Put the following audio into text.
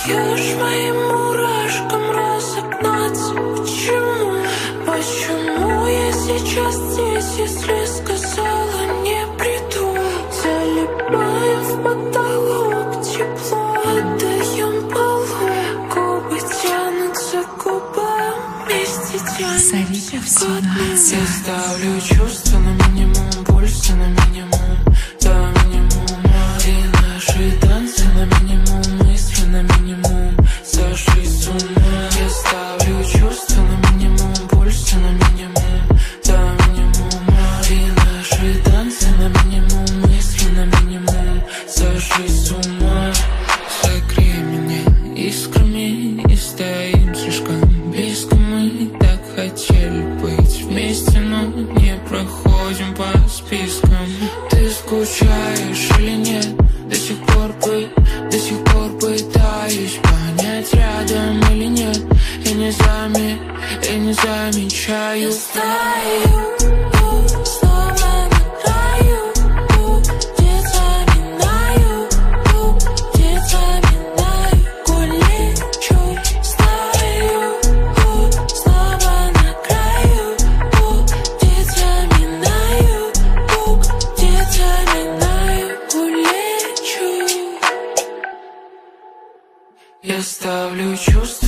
даешь моим мурашкам разогнаться. Почему я сейчас здесь, если сказала не приду? Залипаем в потолок, тепло отдаем полу. Губы тянутся к губам, вместе тянемся к дну. Я ставлю чувства на минимум, пульсы на минимум, до минимума. И наши танцы на минимум, мысли на минимум, сошли с ума. Я ставлю чувства на минимум, пульсы на минимум, до минимума. И наши танцы на минимум, мысли на минимум, сошли с ума. Согрей меня искрами и стоим слишком близко. Мы так хотели быть вместе, но не проходим по спискам. Ты скучаешь или нет? До сих пор пытаюсь понять, рядом или нет. И не замечаю. Я стою, снова на краю, где заминаю, где заминаю. Улечу, стою, снова на краю, где заминаю, где заминаю. Улечу. Я ставлю чувства